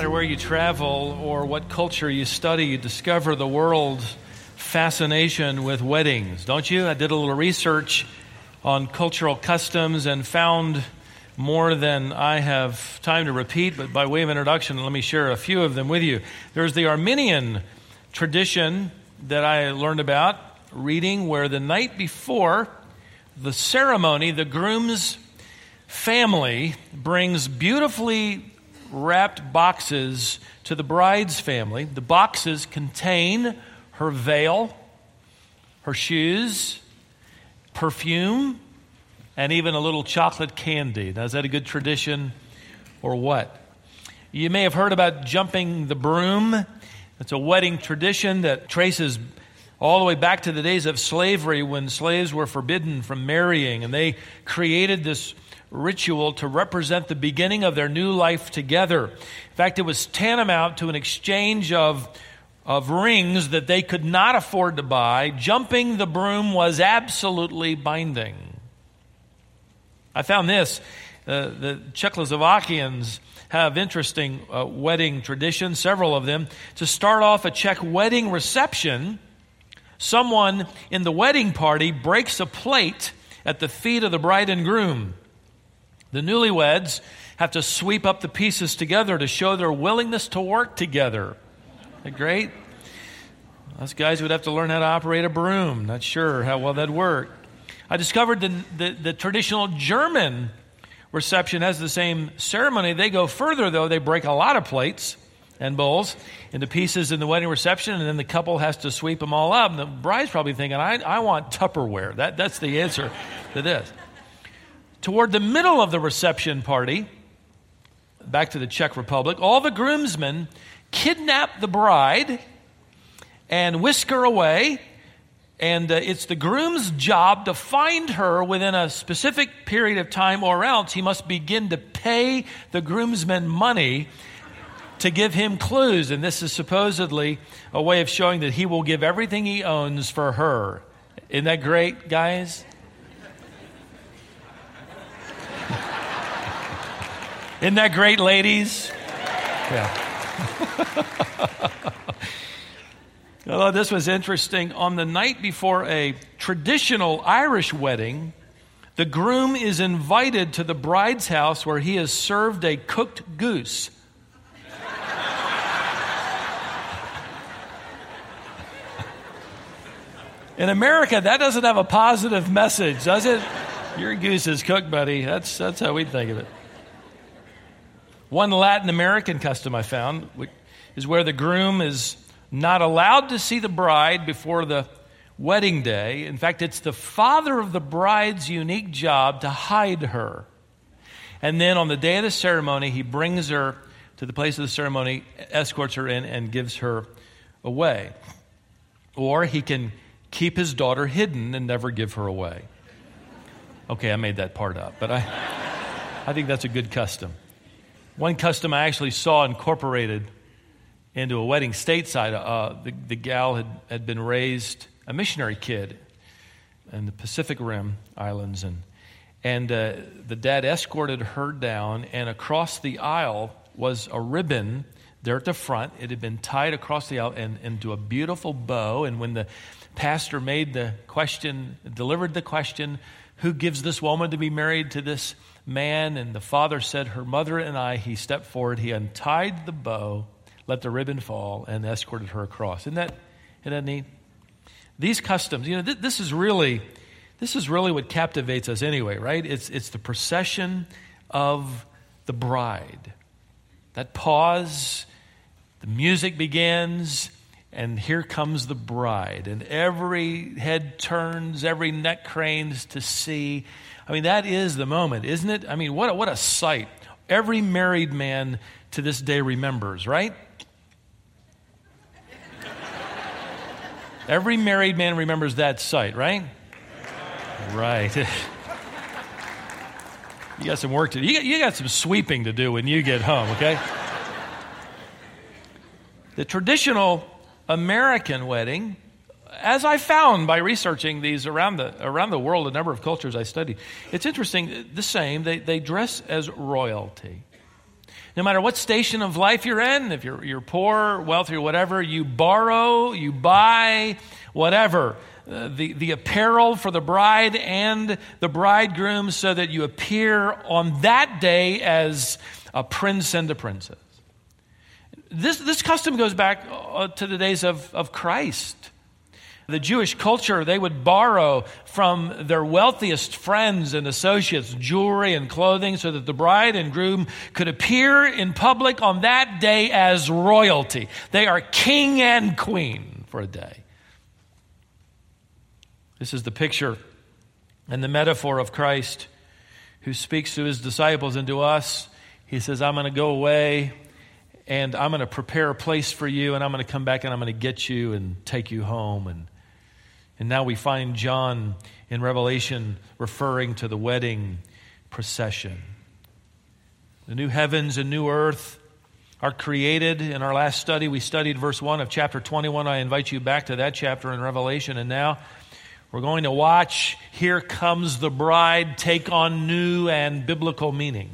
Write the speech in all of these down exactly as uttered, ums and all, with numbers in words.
matter where you travel or what culture you study, you discover the world's fascination with weddings, don't you? I did a little research on cultural customs and found more than I have time to repeat, but by way of introduction, let me share a few of them with you. There's the Armenian tradition that I learned about reading, where the night before the ceremony, the groom's family brings beautifully wrapped boxes to the bride's family. The boxes contain her veil, her shoes, perfume, and even a little chocolate candy. Now, is that a good tradition or what? You may have heard about jumping the broom. It's a wedding tradition that traces all the way back to the days of slavery, when slaves were forbidden from marrying, and they created this ritual to represent the beginning of their new life together. In fact, it was tantamount to an exchange of, of rings that they could not afford to buy. Jumping the broom was absolutely binding. I found this. Uh, the Czechoslovakians have interesting uh, wedding traditions, several of them. To start off a Czech wedding reception, someone in the wedding party breaks a plate at the feet of the bride and groom. The newlyweds have to sweep up the pieces together to show their willingness to work together. Isn't that great? Us guys would have to learn how to operate a broom. Not sure how well that'd work. I discovered the, the, the traditional German reception has the same ceremony. They go further, though. They break a lot of plates and bowls into pieces in the wedding reception, and then the couple has to sweep them all up. And the bride's probably thinking, I, I want Tupperware. That, that's the answer to this. Toward the middle of the reception party, back to the Czech Republic, all the groomsmen kidnap the bride and whisk her away. And uh, it's the groom's job to find her within a specific period of time, or else he must begin to pay the groomsmen money to give him clues. And this is supposedly a way of showing that he will give everything he owns for her. Isn't that great, guys? Isn't that great, ladies? Yeah. Although this was interesting, on the night before a traditional Irish wedding, the groom is invited to the bride's house where he is served a cooked goose. In America, that doesn't have a positive message, does it? Your goose is cooked, buddy. That's, that's how we think of it. One Latin American custom I found is where the groom is not allowed to see the bride before the wedding day. In fact, it's the father of the bride's unique job to hide her. And then on the day of the ceremony, he brings her to the place of the ceremony, escorts her in, and gives her away. Or he can keep his daughter hidden and never give her away. Okay, I made that part up, but I, I think that's a good custom. One custom I actually saw incorporated into a wedding stateside. Uh, the, the gal had, had been raised a missionary kid in the Pacific Rim Islands, and and uh, the dad escorted her down, and across the aisle was a ribbon there at the front. It had been tied across the aisle and into a beautiful bow, and when the pastor made the question, delivered the question, who gives this woman to be married to this man? And the father said, her mother and I. He stepped forward, he untied the bow, let the ribbon fall, and escorted her across. Isn't that, isn't that neat? These customs, you know, th- this is really, this is really what captivates us anyway, right? It's it's the procession of the bride. That pause, the music begins, and here comes the bride, and every head turns, every neck cranes to see. I mean, that is the moment, isn't it? I mean, what a, what a sight. Every married man to this day remembers, right? Every married man remembers that sight, right? Right. You got some work to do. You got, you got some sweeping to do when you get home, okay? The traditional American wedding, as I found by researching these around the around the world, a number of cultures I studied, it's interesting, the same. They, they dress as royalty. No matter what station of life you're in, if you're, you're poor, wealthy, or whatever, you borrow, you buy, whatever, uh, the, the apparel for the bride and the bridegroom so that you appear on that day as a prince and a princess. This, this custom goes back uh, to the days of, of Christ. The Jewish culture, they would borrow from their wealthiest friends and associates jewelry and clothing so that the bride and groom could appear in public on that day as royalty. They are king and queen for a day. This is the picture and the metaphor of Christ who speaks to his disciples and to us. He says, I'm going to go away and I'm going to prepare a place for you, and I'm going to come back and I'm going to get you and take you home. And And now we find John in Revelation referring to the wedding procession. The new heavens and new earth are created. In our last study, we studied verse one of chapter twenty-one. I invite you back to that chapter in Revelation. And now we're going to watch Here Comes the Bride take on new and biblical meaning.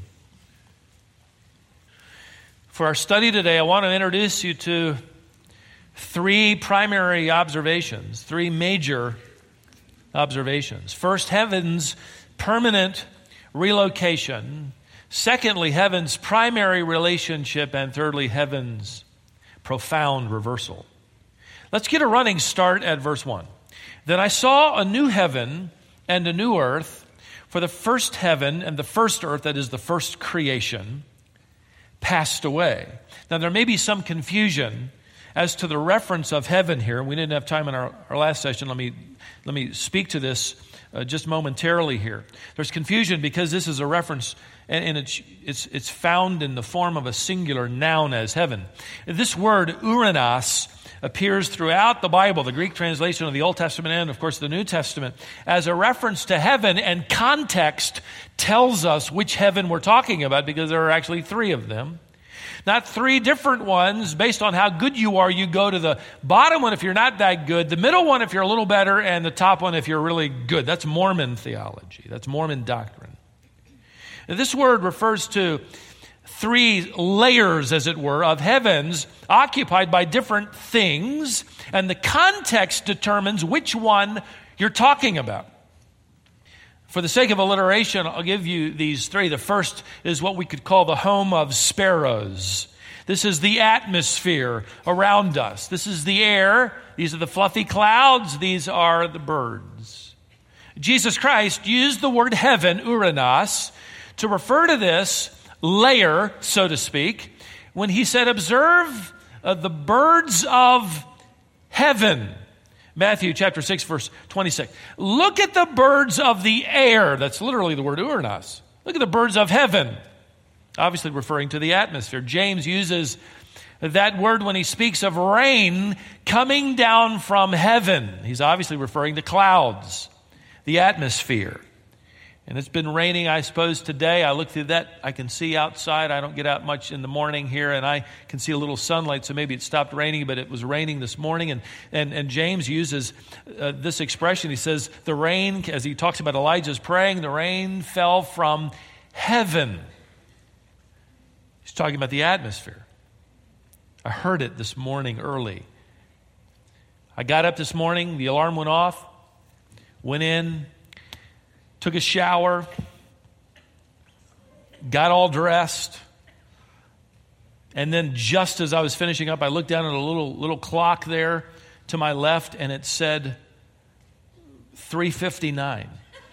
For our study today, I want to introduce you to three primary observations, three major observations. First, heaven's permanent relocation. Secondly, heaven's primary relationship. And thirdly, heaven's profound reversal. Let's get a running start at verse one. Then I saw a new heaven and a new earth, for the first heaven and the first earth, that is the first creation, passed away. Now there may be some confusion as to the reference of heaven here. We didn't have time in our, our last session. Let me, let me speak to this uh, just momentarily here. There's confusion because this is a reference, and, and it's, it's, it's found in the form of a singular noun as heaven. This word, uranos, appears throughout the Bible, the Greek translation of the Old Testament and, of course, the New Testament, as a reference to heaven, and context tells us which heaven we're talking about because there are actually three of them. Not three different ones. Based on how good you are, you go to the bottom one if you're not that good, the middle one if you're a little better, and the top one if you're really good. That's Mormon theology. That's Mormon doctrine. Now, this word refers to three layers, as it were, of heavens occupied by different things, and the context determines which one you're talking about. For the sake of alliteration, I'll give you these three. The first is what we could call the home of sparrows. This is the atmosphere around us. This is the air. These are the fluffy clouds. These are the birds. Jesus Christ used the word heaven, uranos, to refer to this layer, so to speak, when he said, observe uh, the birds of heaven. Matthew chapter six, verse twenty-six. Look at the birds of the air. That's literally the word uranos. Look at the birds of heaven. Obviously referring to the atmosphere. James uses that word when he speaks of rain coming down from heaven. He's obviously referring to clouds, the atmosphere. And it's been raining, I suppose, today. I look through that. I can see outside. I don't get out much in the morning here, and I can see a little sunlight, so maybe it stopped raining, but it was raining this morning. And, and, and James uses uh, this expression. He says, the rain, as he talks about Elijah's praying, the rain fell from heaven. He's talking about the atmosphere. I heard it this morning early. I got up this morning, the alarm went off, went in, took a shower, got all dressed, and then just as I was finishing up, I looked down at a little little clock there to my left, and it said three fifty-nine.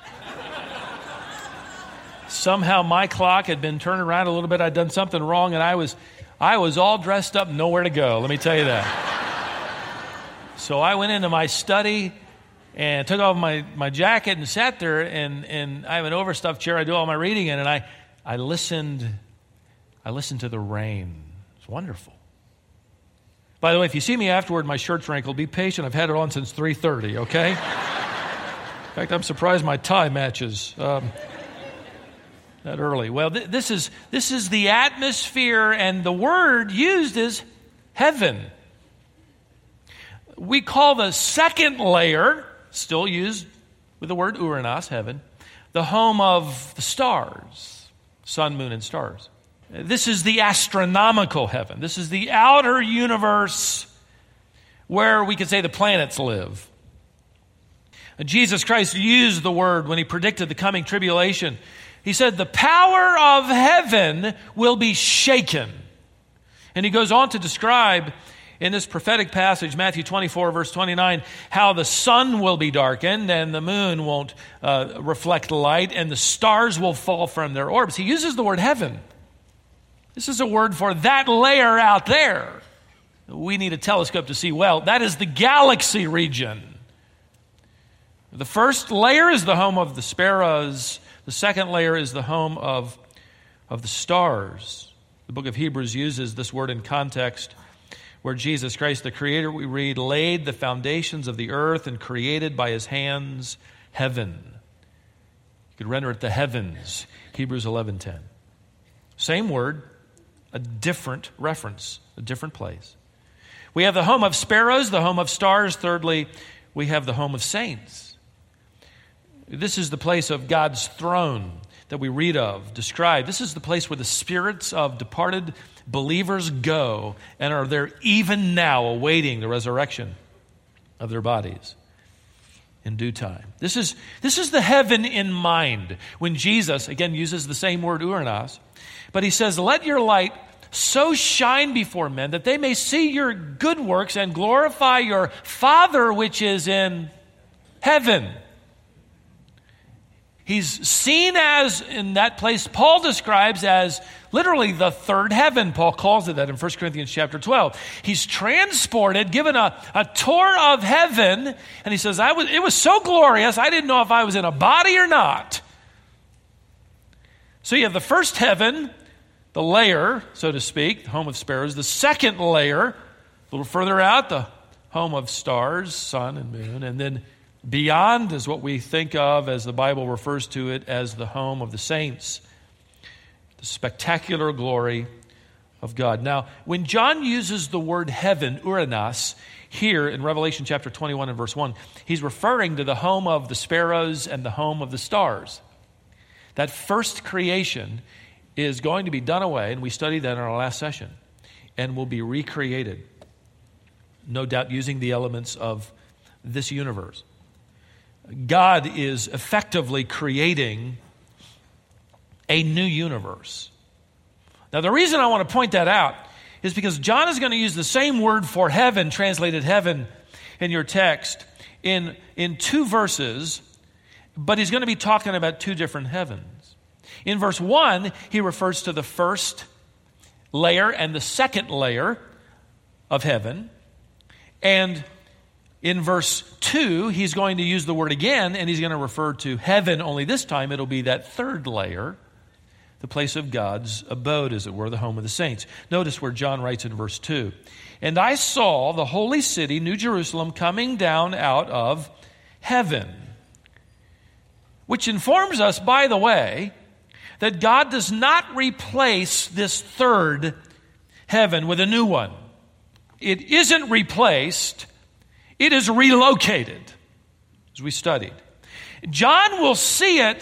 Somehow my clock had been turned around a little bit. I'd done something wrong, and I was I was all dressed up, nowhere to go, let me tell you that. So I went into my study and took off my, my jacket and sat there, and, and I have an overstuffed chair I do all my reading in, and I, I listened I listened to the rain. It's wonderful. By the way, if you see me afterward, my shirt's wrinkled, be patient. I've had it on since three thirty, okay? In fact, I'm surprised my tie matches um, that early. Well, th- this is this is the atmosphere, and the word used is heaven. We call the second layer, still used with the word uranos, heaven, the home of the stars, sun, moon, and stars. This is the astronomical heaven. This is the outer universe where we could say the planets live. Jesus Christ used the word when he predicted the coming tribulation. He said, the power of heaven will be shaken. And he goes on to describe in this prophetic passage, Matthew twenty-four, verse twenty-nine, how the sun will be darkened and the moon won't uh, reflect light and the stars will fall from their orbs. He uses the word heaven. This is a word for that layer out there. We need a telescope to see well. That is the galaxy region. The first layer is the home of the sparrows. The second layer is the home of, of the stars. The book of Hebrews uses this word in context where Jesus Christ, the Creator, we read, laid the foundations of the earth and created by his hands heaven. You could render it the heavens, Hebrews eleven ten. Same word, a different reference, a different place. We have the home of sparrows, the home of stars. Thirdly, we have the home of saints. This is the place of God's throne that we read of, described. This is the place where the spirits of departed believers go and are there even now awaiting the resurrection of their bodies in due time. This is, this is the heaven in mind when Jesus, again, uses the same word, uranos, but he says, let your light so shine before men that they may see your good works and glorify your Father which is in heaven. He's seen as, in that place, Paul describes as literally the third heaven. Paul calls it that in First Corinthians chapter twelve. He's transported, given a, a tour of heaven, and he says, I was, it was so glorious, I didn't know if I was in a body or not. So you have the first heaven, the layer, so to speak, the home of sparrows. The second layer, a little further out, the home of stars, sun and moon, and then beyond is what we think of as the Bible refers to it as the home of the saints, the spectacular glory of God. Now, when John uses the word heaven, uranos, here in Revelation chapter twenty-one and verse one, he's referring to the home of the sparrows and the home of the stars. That first creation is going to be done away, and we studied that in our last session, and will be recreated, no doubt using the elements of this universe. God is effectively creating a new universe. Now, the reason I want to point that out is because John is going to use the same word for heaven, translated heaven in your text, in, in two verses, but he's going to be talking about two different heavens. In verse one, he refers to the first layer and the second layer of heaven, and in verse two, he's going to use the word again, and he's going to refer to heaven, only this time it'll be that third layer, the place of God's abode, as it were, the home of the saints. Notice where John writes in verse two, and I saw the holy city, New Jerusalem, coming down out of heaven, which informs us, by the way, that God does not replace this third heaven with a new one. It isn't replaced. It is relocated, as we studied. John will see it,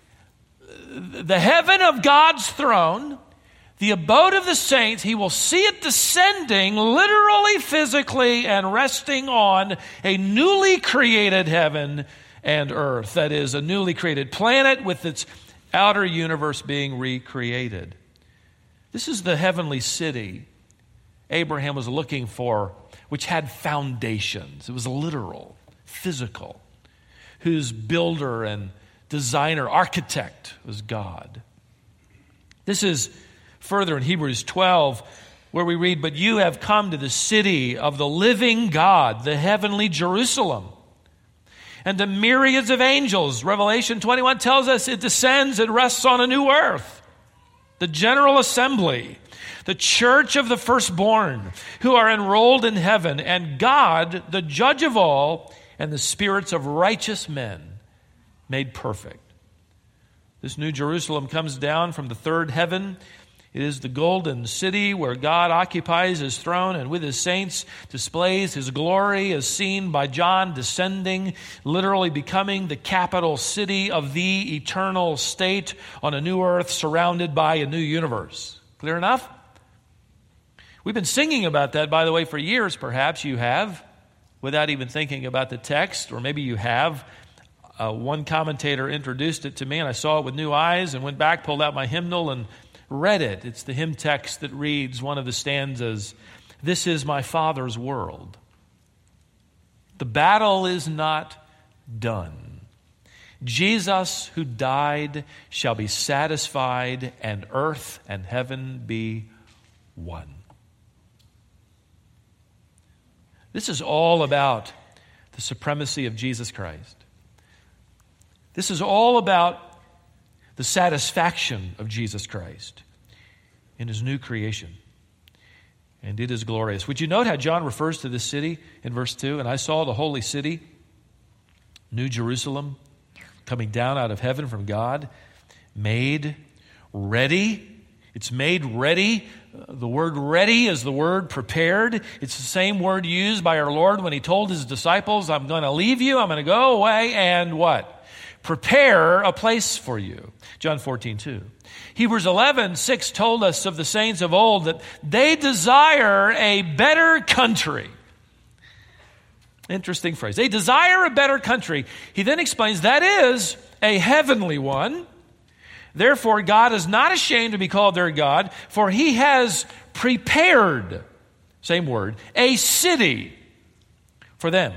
the heaven of God's throne, the abode of the saints. He will see it descending literally, physically, and resting on a newly created heaven and earth. That is, a newly created planet with its outer universe being recreated. This is the heavenly city Abraham was looking for, which had foundations. It was literal, physical, whose builder and designer, architect was God. This is further in Hebrews twelve, where we read, but you have come to the city of the living God, the heavenly Jerusalem, and to myriads of angels. Revelation twenty-one tells us it descends and rests on a new earth, the general assembly, the church of the firstborn who are enrolled in heaven, and God, the judge of all, and the spirits of righteous men made perfect. This new Jerusalem comes down from the third heaven. It is the golden city where God occupies his throne and with his saints displays his glory, as seen by John descending, literally becoming the capital city of the eternal state on a new earth surrounded by a new universe. Clear enough? We've been singing about that, by the way, for years. Perhaps you have, without even thinking about the text, or maybe you have. Uh, one commentator introduced it to me, and I saw it with new eyes and went back, pulled out my hymnal, and read it. It's the hymn text that reads, one of the stanzas, "This is my Father's world. The battle is not done. Jesus who died shall be satisfied, and earth and heaven be one." This is all about the supremacy of Jesus Christ. This is all about the satisfaction of Jesus Christ in his new creation. And it is glorious. Would you note how John refers to this city in verse two? "And I saw the holy city, New Jerusalem, coming down out of heaven from God, made ready." It's made ready. The word ready is the word prepared. It's the same word used by our Lord when he told his disciples, "I'm going to leave you, I'm going to go away, and what? Prepare a place for you." John fourteen two. Hebrews eleven six told us of the saints of old that they desire a better country. Interesting phrase. They desire a better country. He then explains that is a heavenly one. "Therefore, God is not ashamed to be called their God, for he has prepared," same word, "a city for them."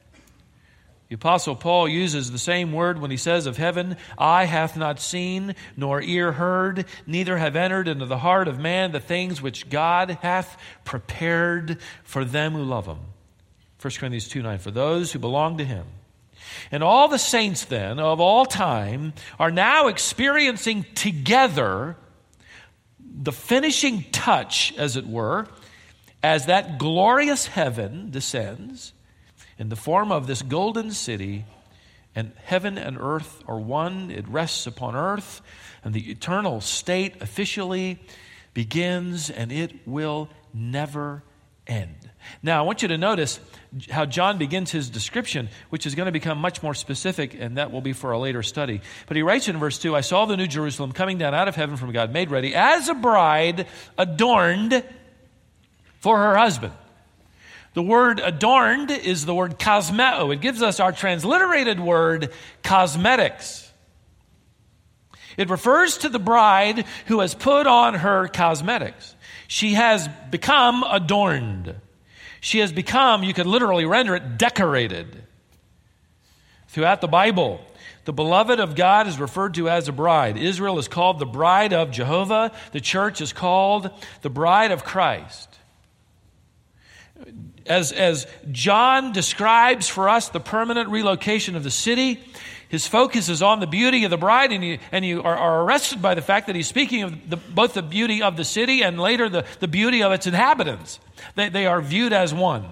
The Apostle Paul uses the same word when he says of heaven, "Eye hath not seen, nor ear heard, neither have entered into the heart of man the things which God hath prepared for them who love him." First Corinthians two nine, "For those who belong to him." And all the saints then of all time are now experiencing together the finishing touch, as it were, as that glorious heaven descends in the form of this golden city, and heaven and earth are one. It rests upon earth, and the eternal state officially begins, and it will never end. Now, I want you to notice how John begins his description, which is going to become much more specific, and that will be for a later study. But he writes in verse two, "I saw the New Jerusalem coming down out of heaven from God, made ready as a bride adorned for her husband." The word adorned is the word cosmeo. It gives us our transliterated word cosmetics. It refers to the bride who has put on her cosmetics. She has become adorned. She has become, you could literally render it, decorated. Throughout the Bible, the beloved of God is referred to as a bride. Israel is called the bride of Jehovah. The church is called the bride of Christ. As, as John describes for us the permanent relocation of the city, his focus is on the beauty of the bride, and you, and you are, are arrested by the fact that he's speaking of the, both the beauty of the city and later the, the beauty of its inhabitants. They, they are viewed as one.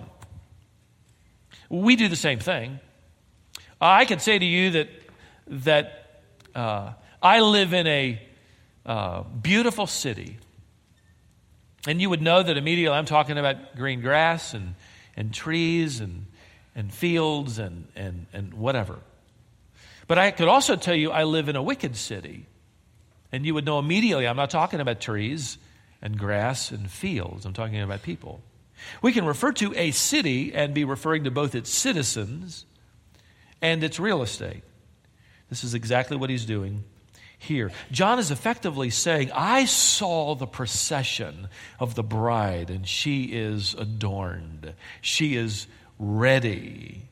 We do the same thing. I could say to you that, that uh, I live in a uh, beautiful city. And you would know that immediately I'm talking about green grass and, and trees and, and fields and, and, and whatever. But I could also tell you I live in a wicked city. And you would know immediately I'm not talking about trees and grass and fields. I'm talking about people. We can refer to a city and be referring to both its citizens and its real estate. This is exactly what he's doing here. John is effectively saying, I saw the procession of the bride, and she is adorned. She is ready.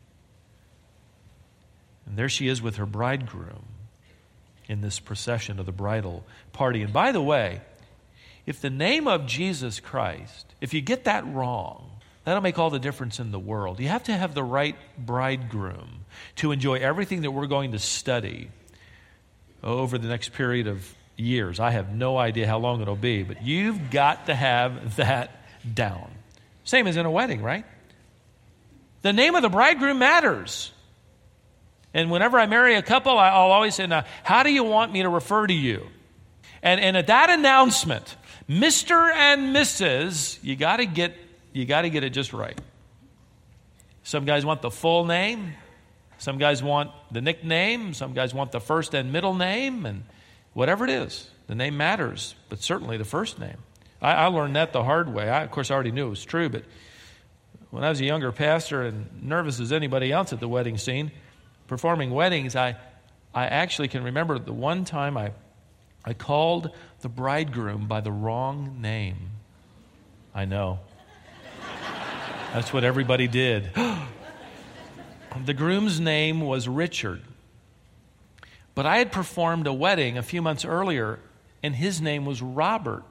And there she is with her bridegroom in this procession of the bridal party. And by the way, if the name of Jesus Christ, if you get that wrong, that'll make all the difference in the world. You have to have the right bridegroom to enjoy everything that we're going to study over the next period of years. I have no idea how long it'll be, but you've got to have that down. Same as in a wedding, right? The name of the bridegroom matters. And whenever I marry a couple, I'll always say, now, how do you want me to refer to you? And, and at that announcement, Mister and Missus, you got to get you got to get it just right. Some guys want the full name. Some guys want the nickname. Some guys want the first and middle name. And whatever it is, the name matters, but certainly the first name. I, I learned that the hard way. I, of course, I already knew it was true, but when I was a younger pastor and nervous as anybody else at the wedding scene, performing weddings, I, I actually can remember the one time I, I called the bridegroom by the wrong name. I know. That's what everybody did. The groom's name was Richard. But I had performed a wedding a few months earlier, and his name was Robert.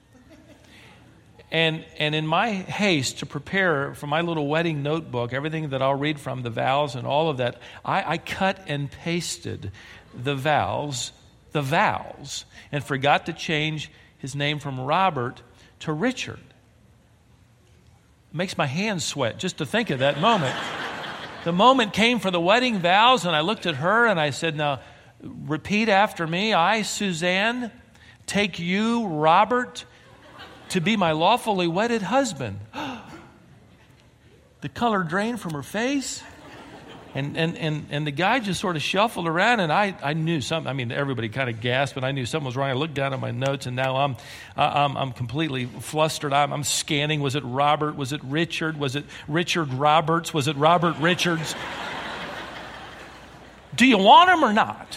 And and in my haste to prepare for my little wedding notebook, everything that I'll read from, the vows and all of that, I, I cut and pasted the vows, the vows, and forgot to change his name from Robert to Richard. It makes my hands sweat just to think of that moment. The moment came for the wedding vows, and I looked at her and I said, now, repeat after me. I, Suzanne, take you, Robert, to be my lawfully wedded husband. The color drained from her face. And, and, and, and the guy just sort of shuffled around, and I, I knew something. I mean, everybody kind of gasped, but I knew something was wrong. I looked down at my notes, and now I'm uh, I'm, I'm completely flustered. I'm, I'm scanning. Was it Robert? Was it Richard? Was it Richard Roberts? Was it Robert Richards? Do you want him or not?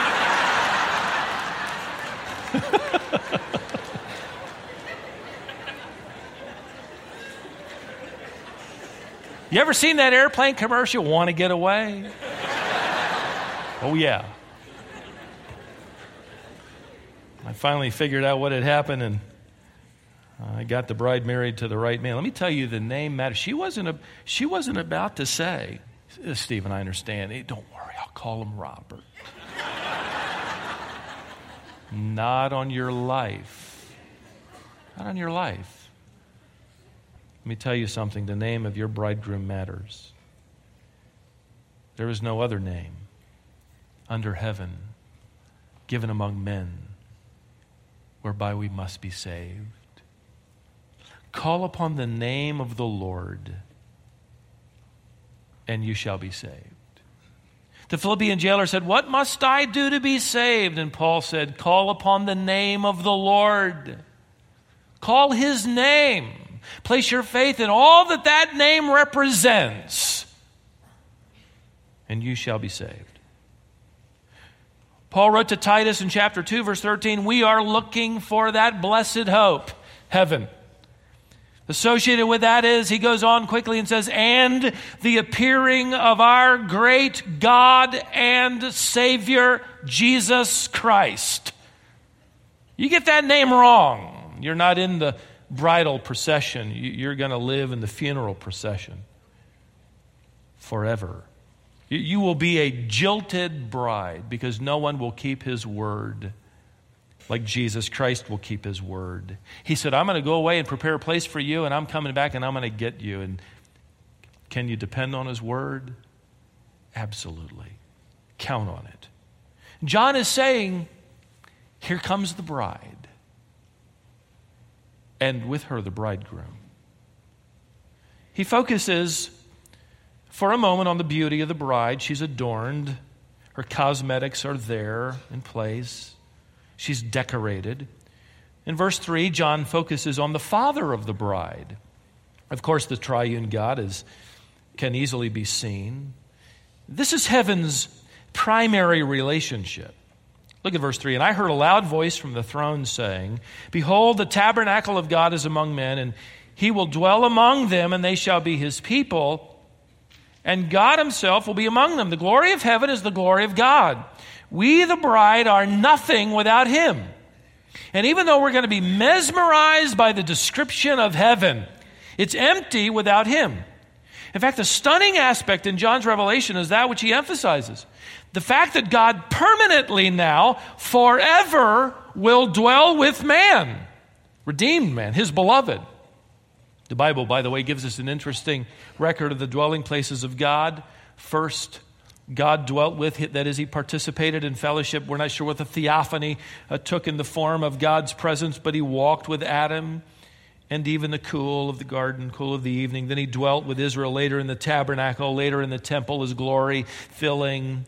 You ever seen that airplane commercial, Want to Get Away? Oh, yeah. I finally figured out what had happened, and I got the bride married to the right man. Let me tell you, the name matters. She wasn't, a, she wasn't about to say, Stephen, I understand. Hey, don't worry, I'll call him Robert. Not on your life. Not on your life. Let me tell you something. The name of your bridegroom matters. There is no other name under heaven given among men whereby we must be saved. Call upon the name of the Lord, and you shall be saved. The Philippian jailer said, what must I do to be saved? And Paul said, call upon the name of the Lord. Call his name. Place your faith in all that that name represents, and you shall be saved. Paul wrote to Titus in chapter two, verse thirteen, we are looking for that blessed hope, heaven. Associated with that is, he goes on quickly and says, and the appearing of our great God and Savior, Jesus Christ. You get that name wrong, you're not in the bridal procession. You're going to live in the funeral procession forever. You will be a jilted bride because no one will keep his word like Jesus Christ will keep his word. He said, I'm going to go away and prepare a place for you, and I'm coming back and I'm going to get you. And can you depend on his word? Absolutely. Count on it. John is saying, here comes the bride. And with her, the bridegroom. He focuses for a moment on the beauty of the bride. She's adorned. Her cosmetics are there in place. She's decorated. In verse three, John focuses on the father of the bride. Of course, the triune God is, can easily be seen. This is heaven's primary relationship. Look at verse three. And I heard a loud voice from the throne saying, behold, the tabernacle of God is among men, and he will dwell among them, and they shall be his people, and God himself will be among them. The glory of heaven is the glory of God. We, the bride, are nothing without him. And even though we're going to be mesmerized by the description of heaven, it's empty without him. In fact, the stunning aspect in John's revelation is that which he emphasizes. The fact that God permanently now, forever, will dwell with man, redeemed man, his beloved. The Bible, by the way, gives us an interesting record of the dwelling places of God. First, God dwelt with, that is, he participated in fellowship. We're not sure what the theophany uh, took in the form of God's presence, but he walked with Adam and even the cool of the garden, cool of the evening. Then he dwelt with Israel later in the tabernacle, later in the temple, his glory filling.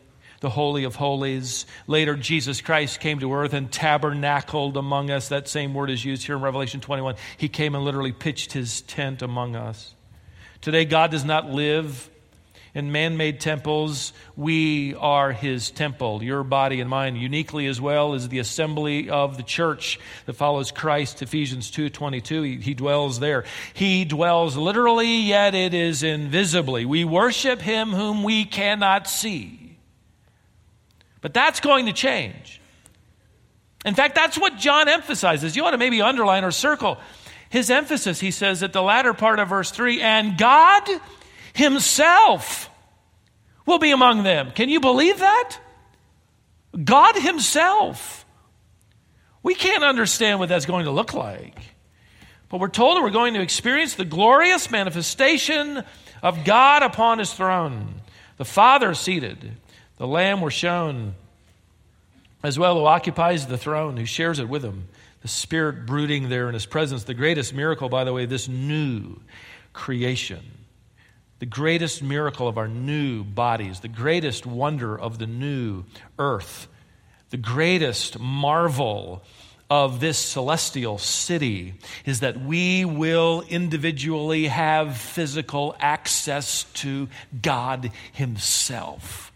the Holy of Holies. Later, Jesus Christ came to earth and tabernacled among us. That same word is used here in Revelation twenty-one. He came and literally pitched his tent among us. Today, God does not live in man-made temples. We are his temple, your body and mine, uniquely as well as the assembly of the church that follows Christ. Ephesians two twenty-two, he, he dwells there. He dwells literally, yet it is invisibly. We worship him whom we cannot see. But that's going to change. In fact, that's what John emphasizes. You ought to maybe underline or circle his emphasis. He says at the latter part of verse three, and God himself will be among them. Can you believe that? God himself. We can't understand what that's going to look like. But we're told that we're going to experience the glorious manifestation of God upon his throne. The Father seated. The Lamb we're shown as well who occupies the throne, who shares it with him. The Spirit brooding there in his presence. The greatest miracle, by the way, this new creation. The greatest miracle of our new bodies, the greatest wonder of the new earth, the greatest marvel of this celestial city is that we will individually have physical access to God himself.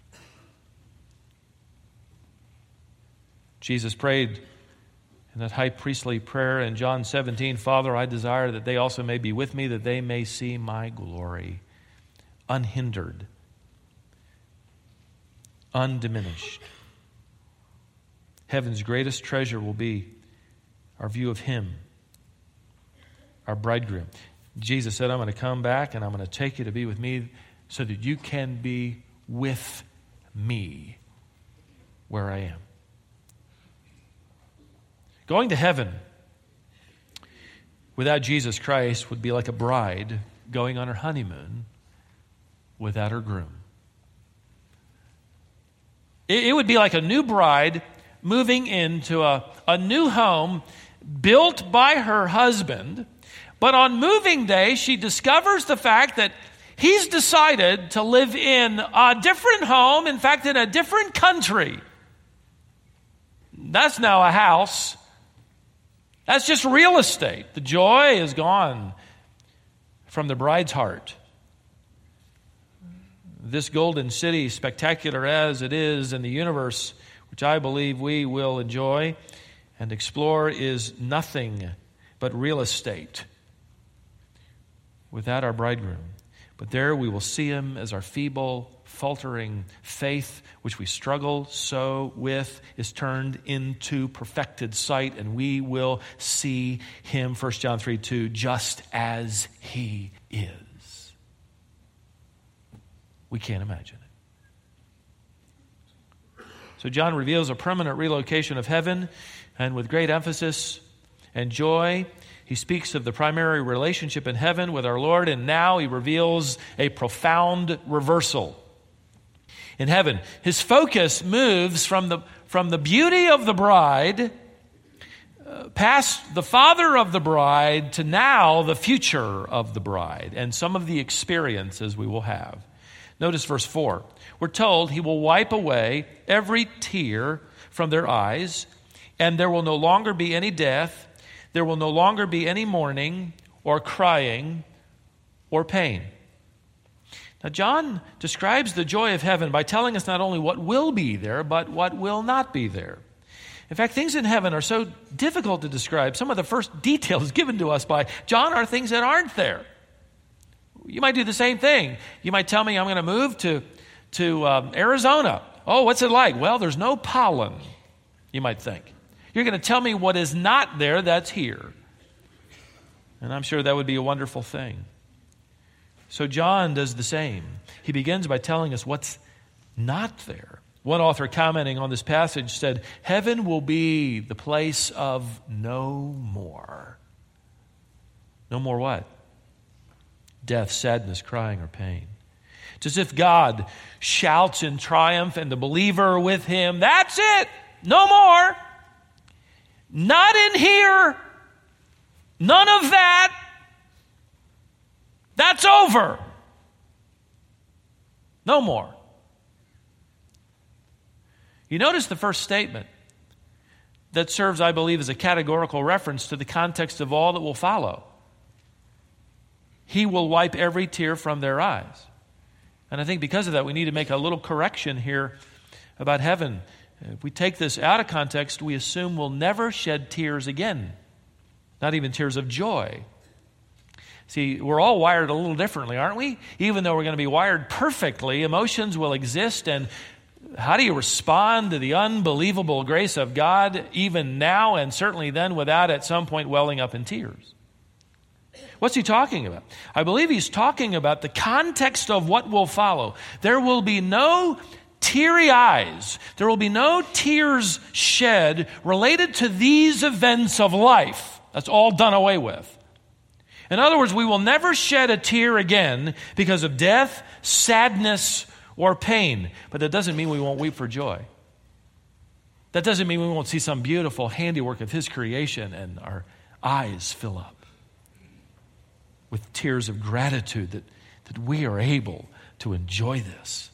Jesus prayed in that high priestly prayer in John seventeen, Father, I desire that they also may be with me, that they may see my glory, unhindered, undiminished. Heaven's greatest treasure will be our view of him, our bridegroom. Jesus said, I'm going to come back and I'm going to take you to be with me so that you can be with me where I am. Going to heaven without Jesus Christ would be like a bride going on her honeymoon without her groom. It, it would be like a new bride moving into a, a new home built by her husband, but on moving day she discovers the fact that he's decided to live in a different home, in fact in a different country. That's now a house. That's just real estate. The joy is gone from the bride's heart. This golden city, spectacular as it is in the universe, which I believe we will enjoy and explore, is nothing but real estate without our bridegroom. But there we will see him as our feeble, faltering faith, which we struggle so with, is turned into perfected sight, and we will see him, First John three two, just as he is. We can't imagine it. So John reveals a permanent relocation of heaven, and with great emphasis and joy, he speaks of the primary relationship in heaven with our Lord, and now he reveals a profound reversal. In heaven, his focus moves from the, from the beauty of the bride uh, past the father of the bride to now the future of the bride and some of the experiences we will have. Notice verse four. We're told he will wipe away every tear from their eyes, and there will no longer be any death. There will no longer be any mourning or crying or pain. Now, John describes the joy of heaven by telling us not only what will be there, but what will not be there. In fact, things in heaven are so difficult to describe. Some of the first details given to us by John are things that aren't there. You might do the same thing. You might tell me I'm going to move to, to um, Arizona. Oh, what's it like? Well, there's no pollen, you might think. You're going to tell me what is not there that's here. And I'm sure that would be a wonderful thing. So John does the same. He begins by telling us what's not there. One author commenting on this passage said, heaven will be the place of no more. No more what? Death, sadness, crying, or pain. It's as if God shouts in triumph and the believer with him, that's it, no more. Not in here. None of that. That's over. No more. You notice the first statement that serves, I believe, as a categorical reference to the context of all that will follow. He will wipe every tear from their eyes. And I think because of that, we need to make a little correction here about heaven. If we take this out of context, we assume we'll never shed tears again, not even tears of joy. See, we're all wired a little differently, aren't we? Even though we're going to be wired perfectly, emotions will exist. And how do you respond to the unbelievable grace of God even now and certainly then without at some point welling up in tears? What's he talking about? I believe he's talking about the context of what will follow. There will be no teary eyes. There will be no tears shed related to these events of life. That's all done away with. In other words, we will never shed a tear again because of death, sadness, or pain. But that doesn't mean we won't weep for joy. That doesn't mean we won't see some beautiful handiwork of his creation and our eyes fill up with tears of gratitude that, that we are able to enjoy this.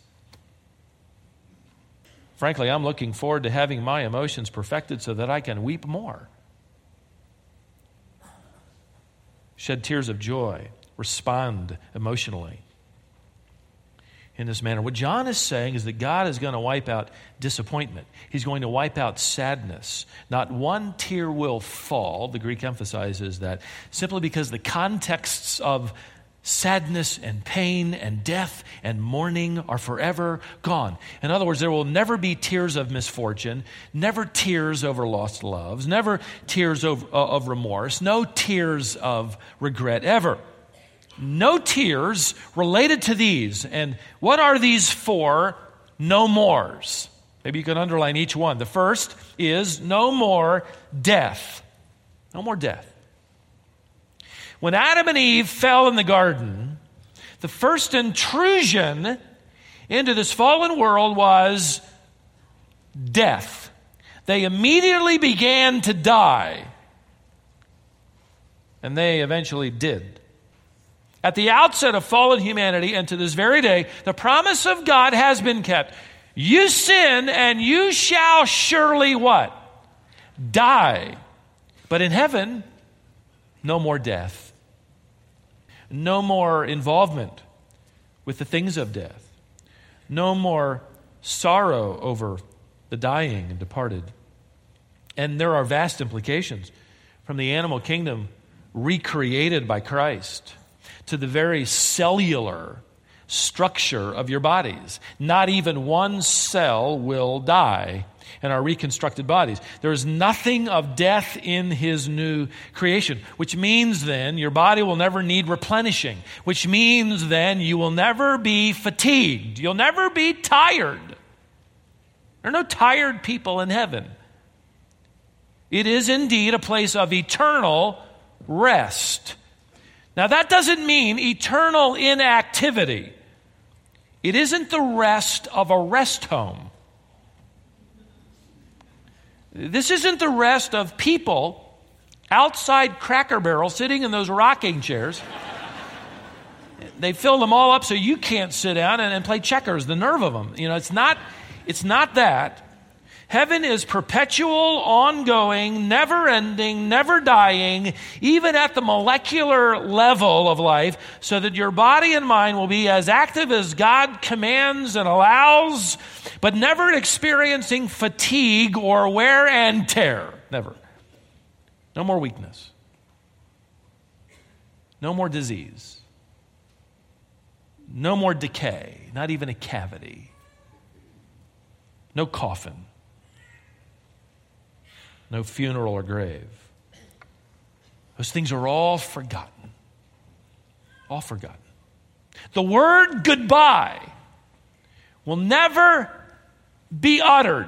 Frankly, I'm looking forward to having my emotions perfected so that I can weep more. Shed tears of joy, respond emotionally in this manner. What John is saying is that God is going to wipe out disappointment. He's going to wipe out sadness. Not one tear will fall. The Greek emphasizes that simply because the contexts of sadness and pain and death and mourning are forever gone. In other words, there will never be tears of misfortune, never tears over lost loves, never tears of, uh, of remorse, no tears of regret ever. No tears related to these. And what are these for? No mores. Maybe you can underline each one. The first is no more death. No more death. When Adam and Eve fell in the garden, the first intrusion into this fallen world was death. They immediately began to die. And they eventually did. At the outset of fallen humanity and to this very day, the promise of God has been kept. You sin and you shall surely what? Die. But in heaven, no more death. No more involvement with the things of death. No more sorrow over the dying and departed. And there are vast implications from the animal kingdom recreated by Christ to the very cellular structure of your bodies. Not even one cell will die in our reconstructed bodies. There is nothing of death in his new creation, which means then your body will never need replenishing, which means then you will never be fatigued. You'll never be tired. There are no tired people in heaven. It is indeed a place of eternal rest. Now, that doesn't mean eternal inactivity. It isn't the rest of a rest home. This isn't the rest of people outside Cracker Barrel sitting in those rocking chairs. They fill them all up so you can't sit down and, and play checkers, the nerve of them. You know, it's not, it's not that. Heaven is perpetual, ongoing, never-ending, never dying, even at the molecular level of life, so that your body and mind will be as active as God commands and allows, but never experiencing fatigue or wear and tear. Never. No more weakness. No more disease. No more decay, not even a cavity. No coffin. No funeral or grave. Those things are all forgotten. All forgotten. The word goodbye will never be uttered.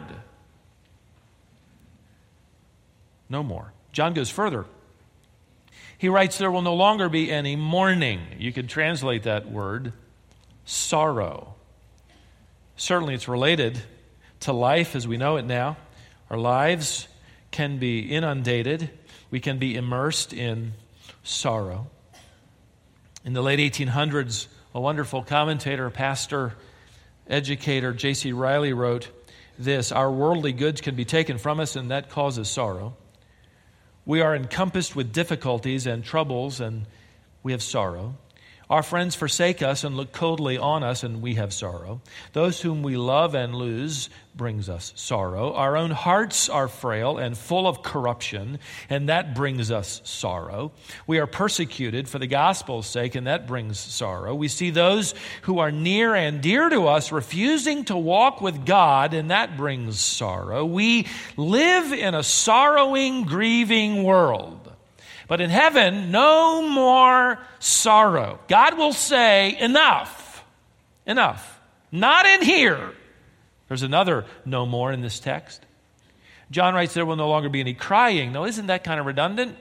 No more. John goes further. He writes, there will no longer be any mourning. You can translate that word, sorrow. Certainly it's related to life as we know it now. Our lives can be inundated. We can be immersed in sorrow. In the late eighteen hundreds, a wonderful commentator, pastor, educator, J C Riley wrote, this: our worldly goods can be taken from us, and that causes sorrow. We are encompassed with difficulties and troubles, and we have sorrow. Our friends forsake us and look coldly on us, and we have sorrow. Those whom we love and lose brings us sorrow. Our own hearts are frail and full of corruption, and that brings us sorrow. We are persecuted for the gospel's sake, and that brings sorrow. We see those who are near and dear to us refusing to walk with God, and that brings sorrow. We live in a sorrowing, grieving world. But in heaven, no more sorrow. God will say, enough, enough. Not in here. There's another no more in this text. John writes, there will no longer be any crying. Now, isn't that kind of redundant?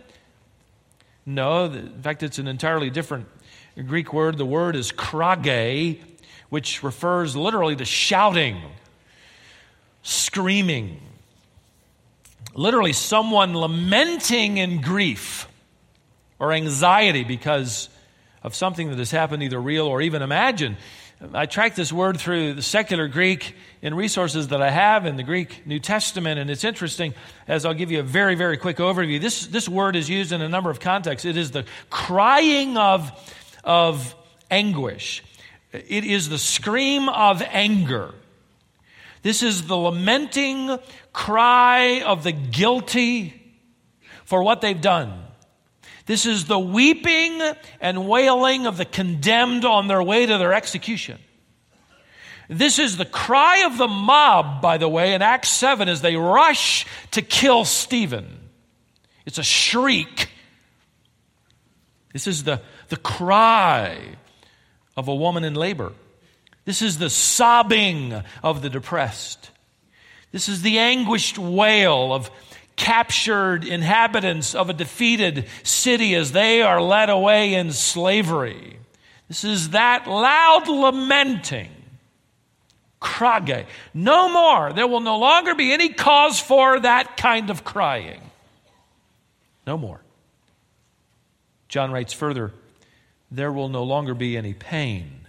No, in fact, it's an entirely different Greek word. The word is krage, which refers literally to shouting, screaming. Literally, someone lamenting in grief or anxiety because of something that has happened, either real or even imagined. I tracked this word through the secular Greek in resources that I have in the Greek New Testament, and it's interesting, as I'll give you a very, very quick overview. This, this word is used in a number of contexts. It is the crying of, of anguish. It is the scream of anger. This is the lamenting cry of the guilty for what they've done. This is the weeping and wailing of the condemned on their way to their execution. This is the cry of the mob, by the way, in Acts seven as they rush to kill Stephen. It's a shriek. This is the, the cry of a woman in labor. This is the sobbing of the depressed. This is the anguished wail of captured inhabitants of a defeated city as they are led away in slavery. This is that loud lamenting. Krage. No more. There will no longer be any cause for that kind of crying. No more. John writes further, there will no longer be any pain.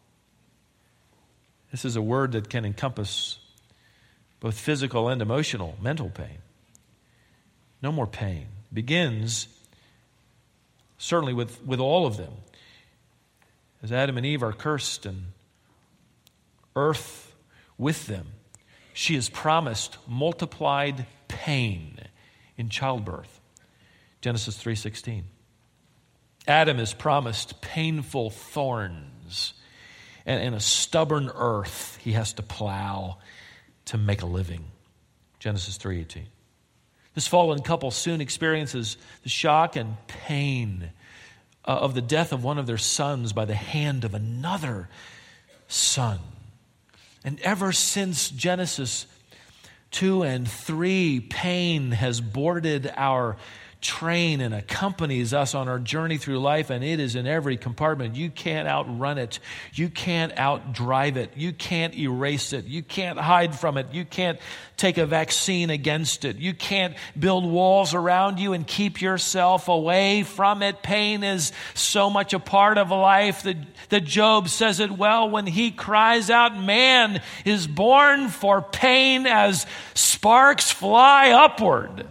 This is a word that can encompass both physical and emotional, mental pain. No more pain. Begins certainly with, with all of them. As Adam and Eve are cursed and earth with them, she is promised multiplied pain in childbirth. Genesis three sixteen. Adam is promised painful thorns and, and a stubborn earth he has to plow to make a living. Genesis three eighteen. This fallen couple soon experiences the shock and pain uh, of the death of one of their sons by the hand of another son. And ever since Genesis two and three, pain has boarded our train and accompanies us on our journey through life, and it is in every compartment. You can't outrun it. You can't outdrive it. You can't erase it. You can't hide from it. You can't take a vaccine against it. You can't build walls around you and keep yourself away from it. Pain is so much a part of life that, that Job says it well when he cries out, man is born for pain as sparks fly upward.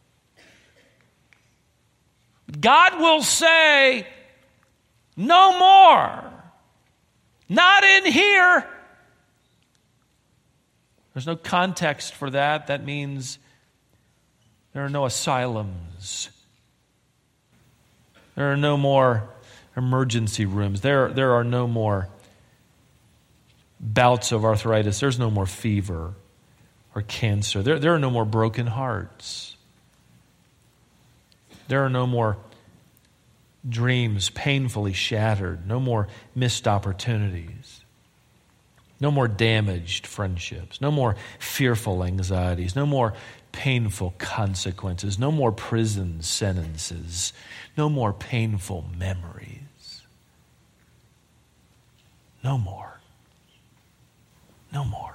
God will say, no more. Not in here. There's no context for that. That means there are no asylums. There are no more emergency rooms. There, there are no more bouts of arthritis. There's no more fever or cancer. There, there are no more broken hearts. There are no more dreams painfully shattered, no more missed opportunities, no more damaged friendships, no more fearful anxieties, no more painful consequences, no more prison sentences, no more painful memories. No more. No more.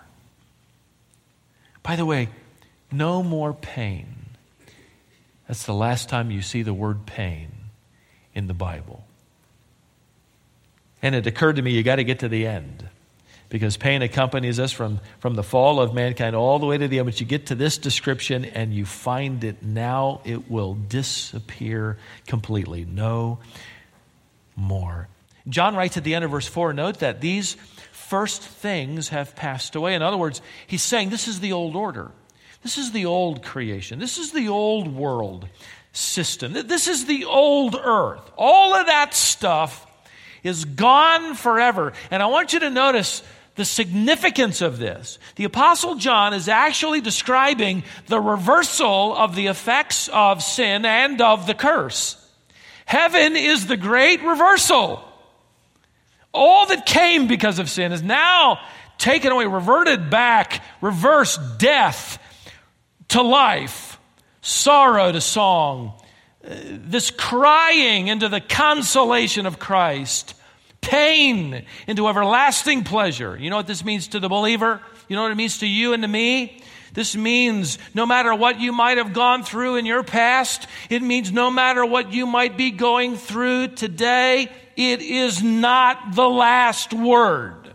By the way, no more pain. That's the last time you see the word pain in the Bible. And it occurred to me, you got to get to the end. because pain accompanies us from, from the fall of mankind all the way to the end. But you get to this description and you find it now, it will disappear completely. No more. John writes at the end of verse four, note that these first things have passed away. In other words, he's saying this is the old order. This is the old creation. This is the old world system. This is the old earth. All of that stuff is gone forever. And I want you to notice the significance of this. The Apostle John is actually describing the reversal of the effects of sin and of the curse. Heaven is the great reversal. All that came because of sin is now taken away, reverted back, reversed, death to life, sorrow to song, uh, this crying into the consolation of Christ, pain into everlasting pleasure. You know what this means to the believer? You know what it means to you and to me? This means no matter what you might have gone through in your past, it means no matter what you might be going through today, it is not the last word.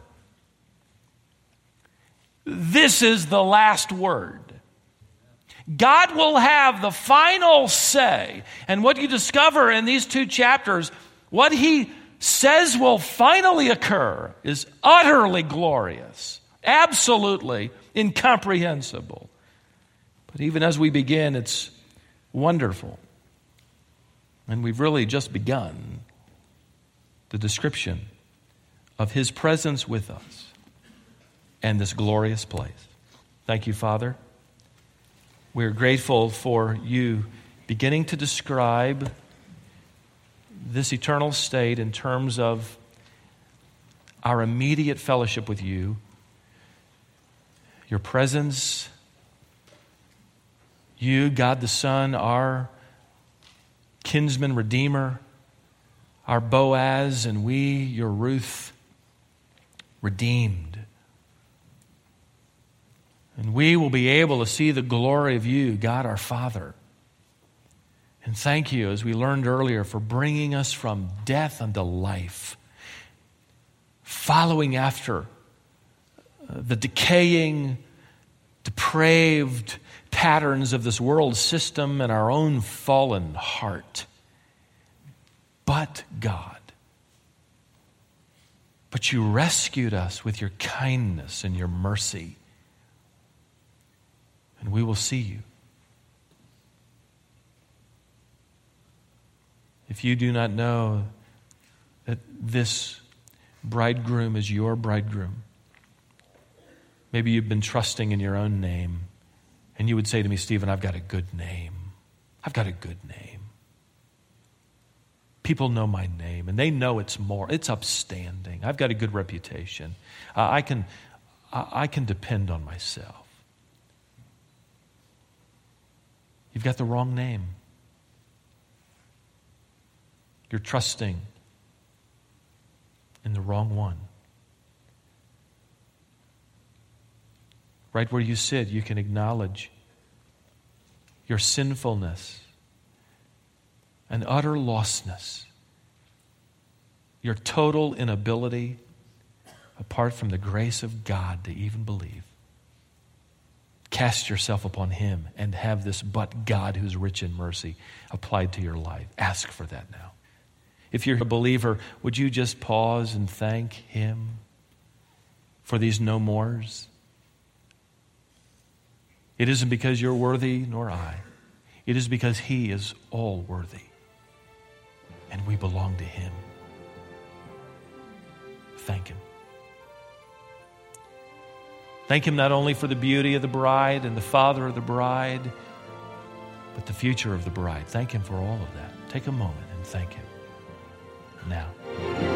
This is the last word. God will have the final say. And what you discover in these two chapters, what he says will finally occur is utterly glorious, absolutely incomprehensible. But even as we begin, it's wonderful. And we've really just begun the description of his presence with us and this glorious place. Thank you, Father. We're grateful for you beginning to describe this eternal state in terms of our immediate fellowship with you, your presence, you, God the Son, our kinsman redeemer, our Boaz, and we, your Ruth, redeemed. And we will be able to see the glory of you, God our Father. And thank you, as we learned earlier, for bringing us from death unto life, following after the decaying, depraved patterns of this world system and our own fallen heart. But God, but you rescued us with your kindness and your mercy. And we will see you. If you do not know that this bridegroom is your bridegroom, maybe you've been trusting in your own name, and you would say to me, Stephen, I've got a good name. I've got a good name. People know my name, and they know it's more. It's upstanding. I've got a good reputation. Uh, I can, uh, I can depend on myself. You've got the wrong name. You're trusting in the wrong one. Right where you sit, you can acknowledge your sinfulness and utter lostness, your total inability, apart from the grace of God, to even believe. Cast yourself upon him and have this but God who's rich in mercy applied to your life. Ask for that now. If you're a believer, would you just pause and thank him for these no mores? It isn't because you're worthy, nor I. It is because he is all worthy. And we belong to him. Thank him. Thank him not only for the beauty of the bride and the father of the bride, but the future of the bride. Thank him for all of that. Take a moment and thank him now.